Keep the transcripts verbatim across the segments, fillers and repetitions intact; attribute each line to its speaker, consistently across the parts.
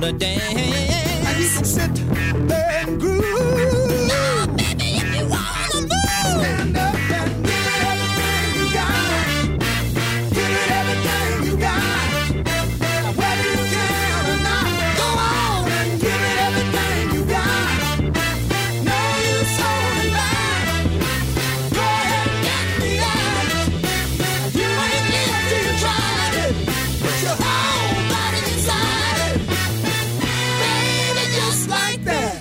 Speaker 1: wanna dance.
Speaker 2: And you can sit there and groove.
Speaker 1: Now, baby, if you wanna move,
Speaker 2: stand up and give it everything you got. Give it everything you got. Now, whether you can or not, go on and give it everything you got. No use holding back. Go ahead and get me out. You ain't lived till you tried it. Put your whole body inside it. Baby, just like that.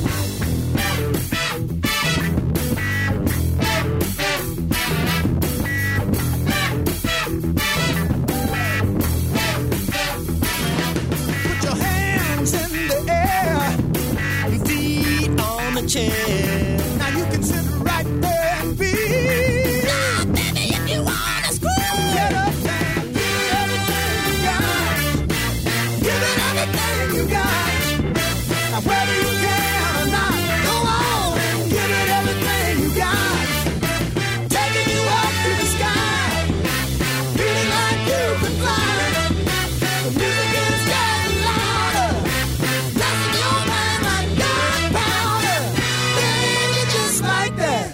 Speaker 2: Put your hands in the air,
Speaker 1: feet on the chair.
Speaker 2: now you can sit right there and feel.
Speaker 1: Now, baby, if you wanna screw,
Speaker 2: Get up and give it everything you got. Give it everything you got. Now whether you can or not, go on and give it everything you got. Taking you up to the sky, feeling like you can fly. The music is getting louder, blasting your mind like gunpowder. Baby, just like that.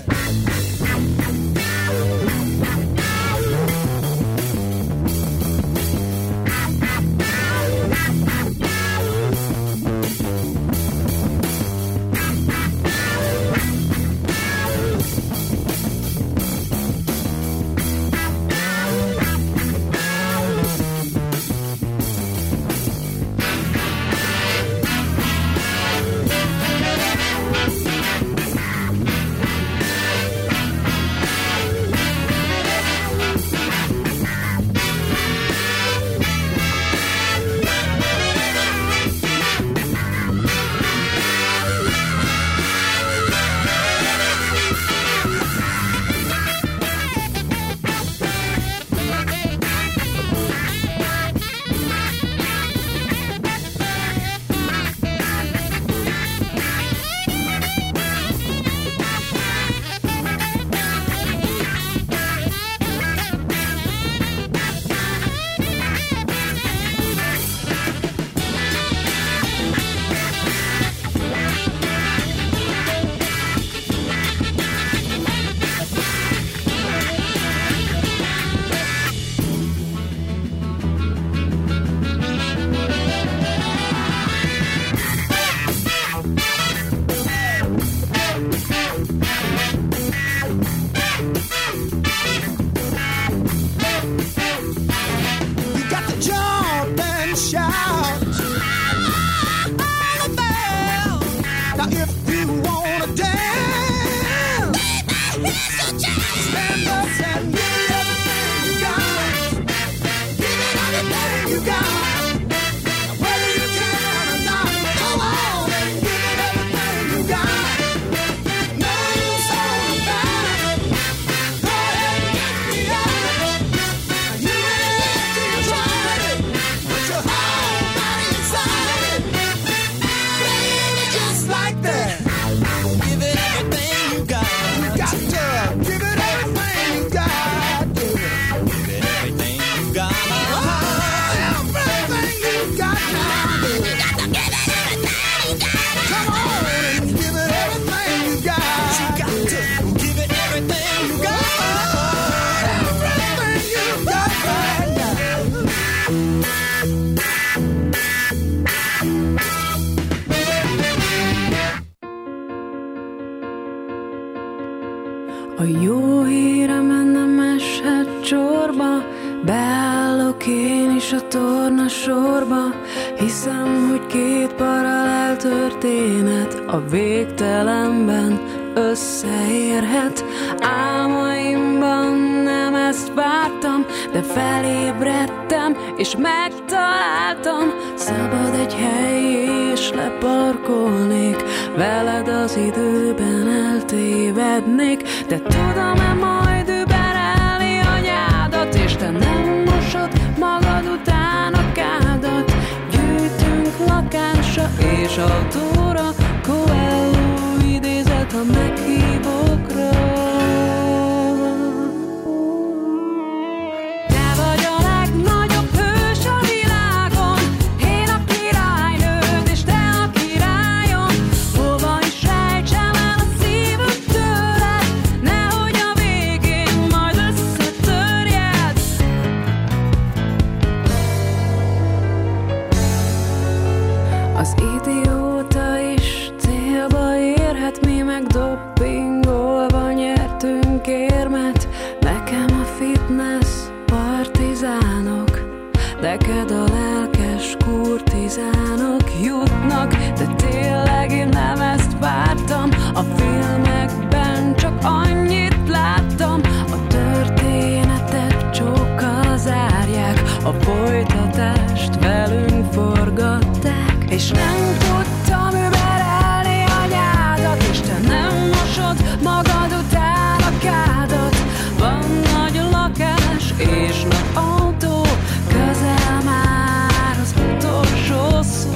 Speaker 2: You got to jump and shout. All about. Now if you wanna dance,
Speaker 1: here's your chance.
Speaker 2: stand up and give it everything you got. Give it everything you got. Now whether you can or not, go on and give it everything you got. No use holding back. Go ahead and get me out. You ain't lived till you tried it. Put your whole body inside it. Baby, just like that.
Speaker 1: Give it everything you got.
Speaker 2: You got to give it everything you got.
Speaker 1: Give it everything you got.
Speaker 2: Oh, everything you got now.
Speaker 1: You got to give it everything you got.
Speaker 2: Come on and give it everything you got.
Speaker 1: You got to give it everything you got.
Speaker 2: Everything you got right now.
Speaker 3: A jó hírem nem eshet csorba, beállok én is a torna sorba. Hiszem, hogy két paralel történet a végtelenben összeérhet. Álmaimban nem ezt vártam, de felébredtem és megtaláltam. Szabad egy hely és leparkolnék, veled az időben eltévednék. De tudom-e majd überelni anyádat, és te nem mosod magad után a kádat. Gyűjtünk lakásra és autóra, Coelho idézet a meghívókra. Te vagy a legnagyobb hős a világon, én a királynő, Az idióta is célba érhet, mi meg doppingolva nyertünk érmet. Nekem a fitness partizánok, neked a lelkes kurtizánok jutnak. De tényleg én nem ezt vártam, a filmekben csak annyit láttam. A történetet csókkal zárják, a folytatást velünk forgatták. És nem tudtam überelni a nyádat, és te nem mosod magad után a kádat. Van nagy lakás és nagy autó, közel már az utolsó szó.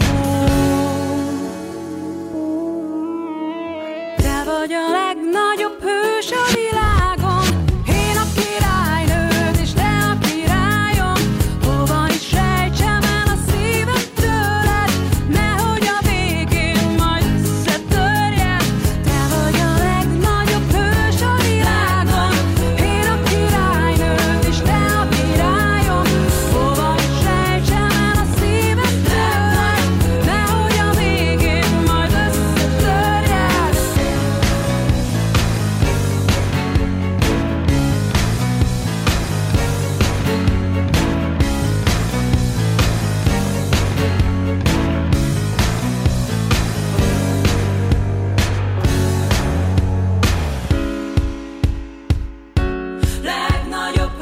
Speaker 3: Te vagy a legnagyobb hős a világon, én a királynőd és te a királyom. Hova is rejtsem el a szívem tőled, nehogy a végén majd összetörjen. Te vagy a legnagyobb hős a világon, én a királynőd és te a királyom. Hova is rejtsem el a szívem tőled, nehogy a végén majd összetörjen. Legnagyobb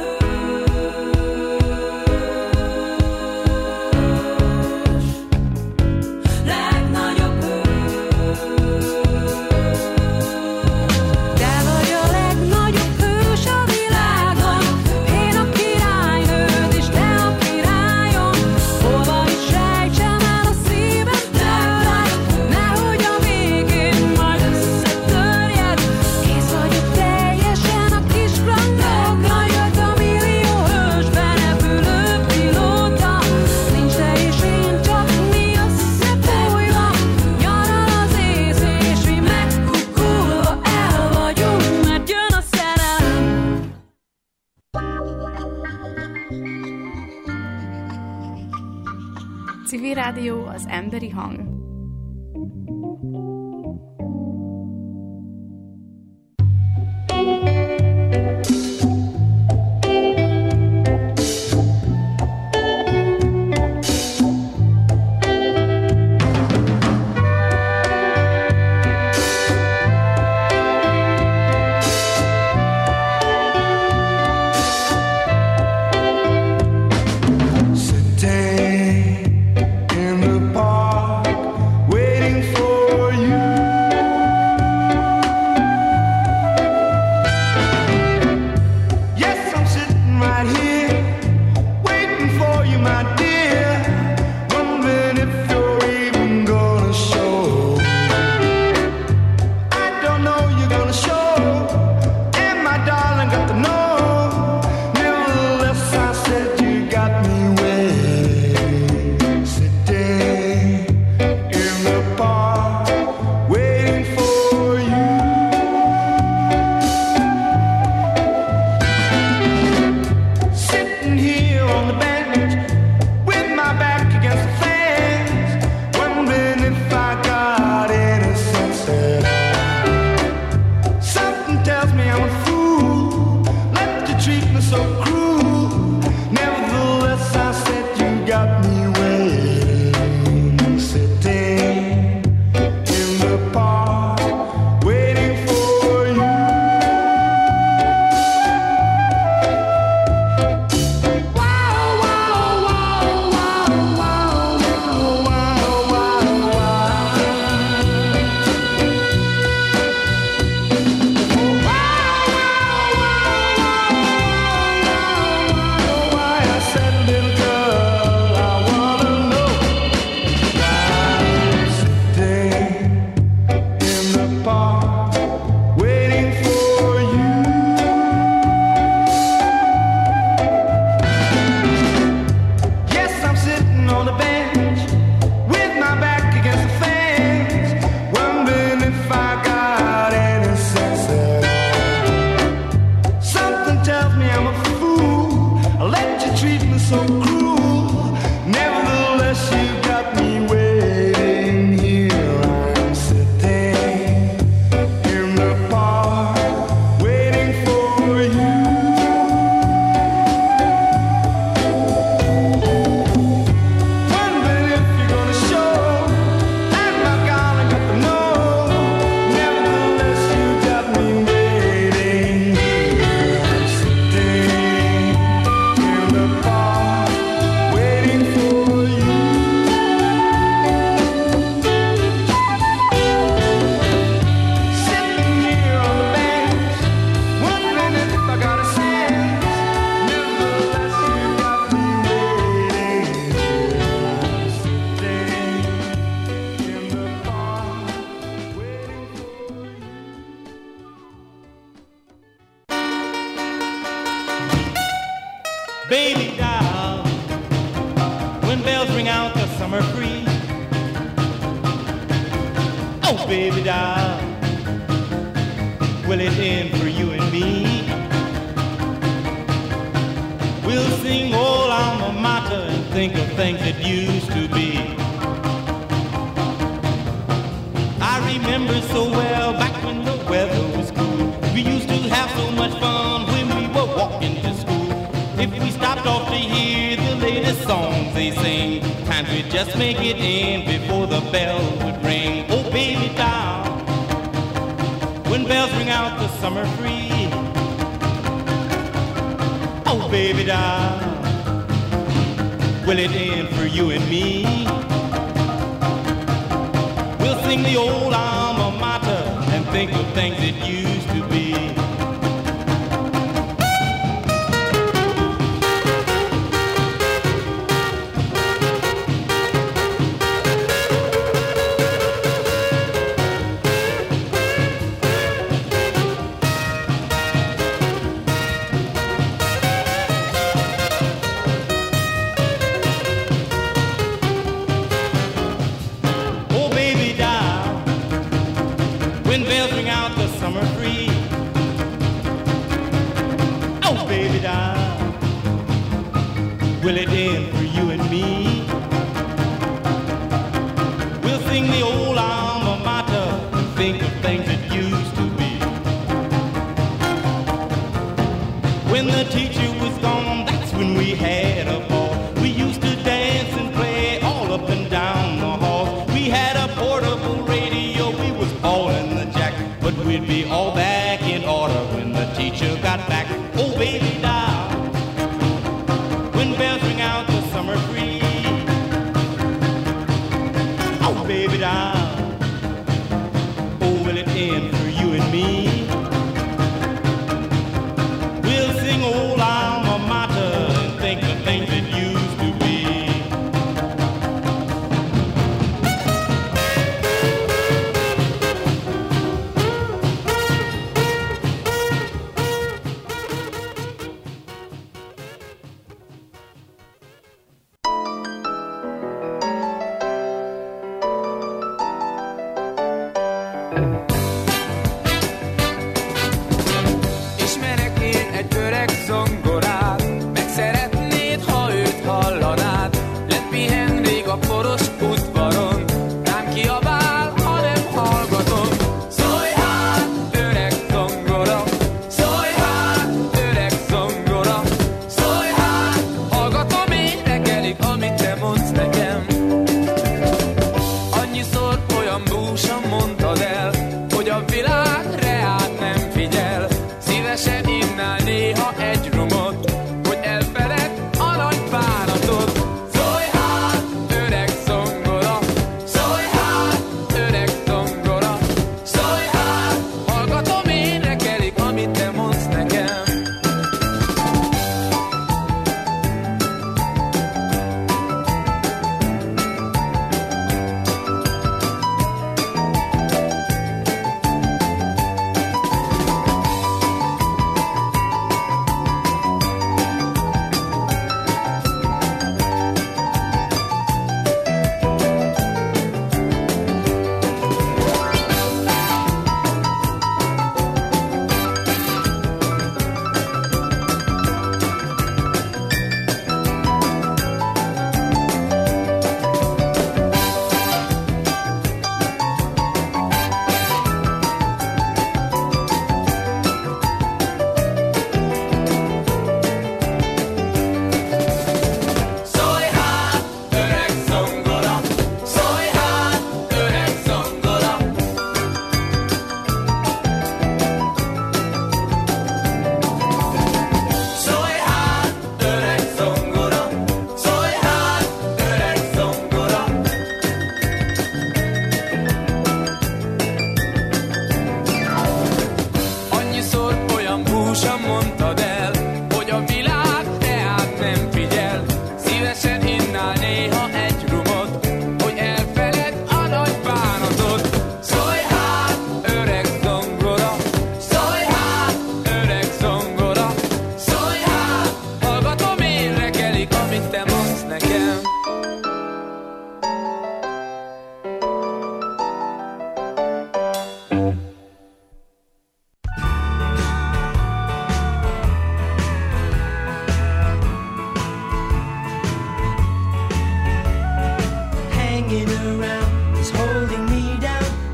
Speaker 3: hős, legnagyobb hős. Te vagy a legnagyobb hős a világon, én a királynőd és te a királyom. Hova is rejtsem el a szívem tőled, nehogy a végén majd összetörjed. Kész vagyok teljesen a kis randokra, jött a millió hősben repülő pilóta. Nincs te és én, csak mi összefújva, nyaral az ész és mi megkukulva el vagyunk, mert jön a szerelem.
Speaker 4: Civil Rádió, az emberi hang.
Speaker 2: Sitting in the park
Speaker 5: baby doll. When bells ring out the summer breeze. Oh, baby doll, will it end for you and me? We'll sing old alma mater and think of things that used to be. I remember so well back when the weather was cool. We used to have so much fun when we were walking to school. If we stopped off to hear the latest songs they sing, times we'd just make it in before the bell would ring. Oh, baby doll, when bells ring out the summer free. Oh, baby doll, will it end for you and me? We'll sing the old alma mater and think of things that used to be. Will it end for you and me? We'll sing the old alma mater and think of things that used to be. When the teacher was gone, that's when we had a ball. We used to dance and play all up and down the hall. We had a portable radio, we was hauling the jack, but we'd be all back in order when the teacher got back. Oh, baby doll, when bells ring out the summer breeze. Oh, baby doll, oh, will it end for you and me? We'll sing old alma mater and think of things that used to be.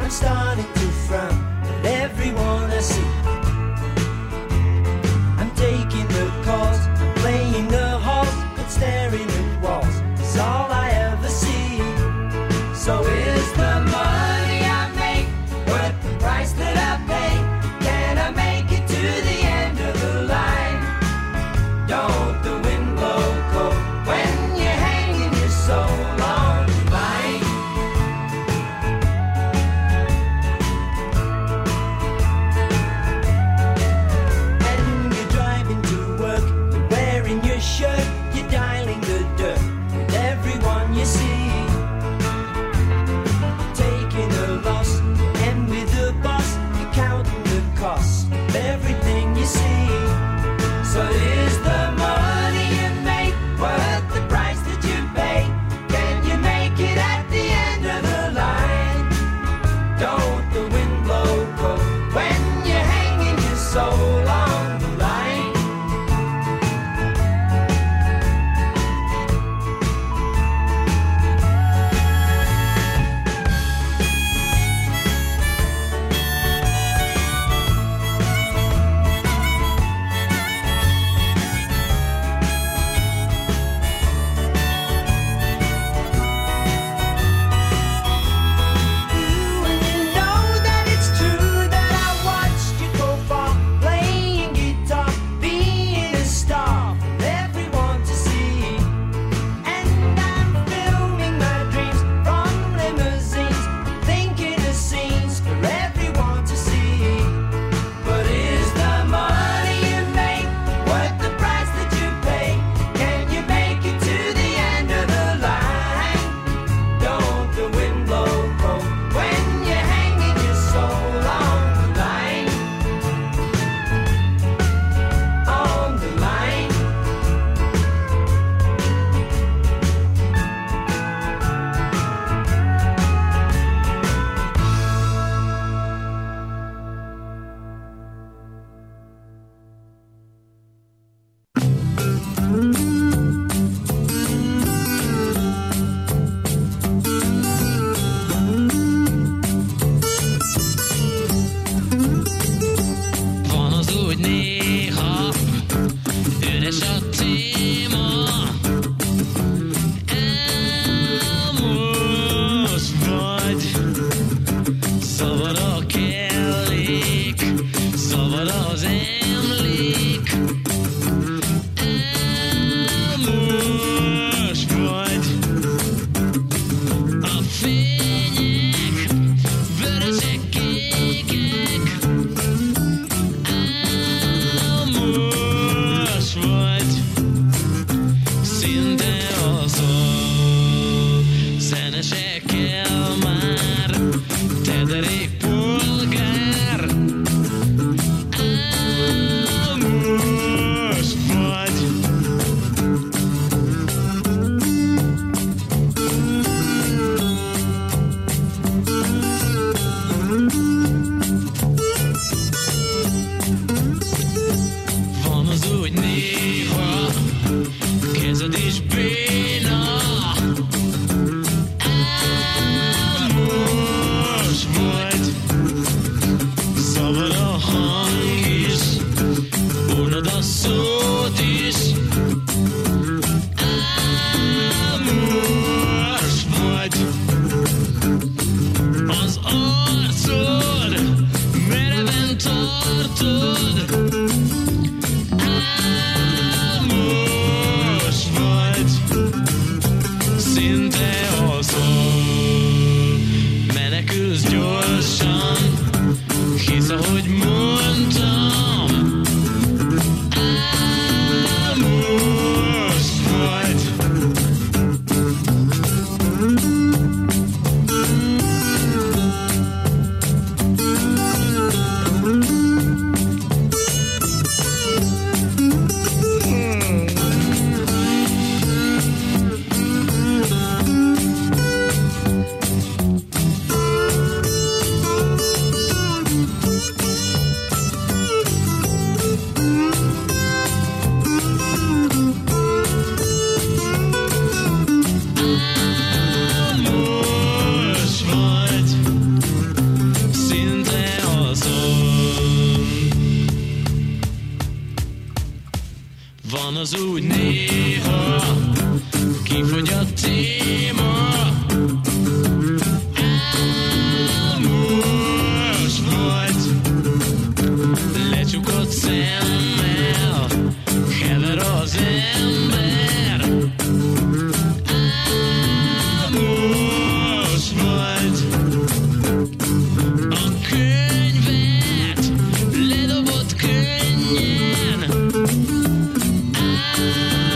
Speaker 6: I'm starting to frown at everyone I see. I'm taking the calls, I'm playing the halls, but staring at walls is all I ever see. So is the money I make worth the price that I pay? Can I make it to the end of the line? Don't the wind blow cold when you're hanging your soul on the line? And you're driving to work, you're wearing your shirt, you're dialing the dirt with everyone you see. Taking a loss, and with the boss, you're counting the cost of everything you see. So is the money you make worth the price that you pay? Can you make it at the end of the line? Don't the wind blow cold when you're hanging your soul on the line?
Speaker 7: Van az úgy néha, üres a téma, elmos vagy, szabad a kellék, szabad az emlék, elmos vagy, a fények, vörösek, kékek, elmos vagy, szinte azon zenesekkel már te derék polgár, elmos vagy. Van az úgy néha, kezed is béna, elmos vagy, szabad a hang is, unod a szót is, elmos vagy, az arcod mereven tartod, elmos vagy, szinte azon menekülsz gyorsan, hisz ahogy mondtam, elmos vagy. az úgy néha kifogy a téma. Álmos vagy, lecsukott szemmel hever az ember. Álmos vagy, a könyvet ledobott könnyen. Álmos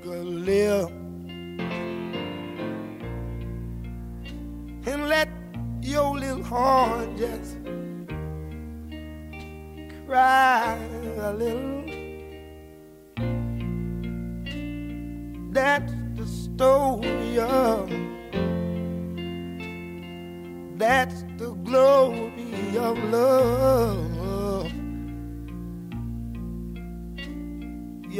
Speaker 2: a little and let your little heart just cry a little. That's the story of, that's the glory of love.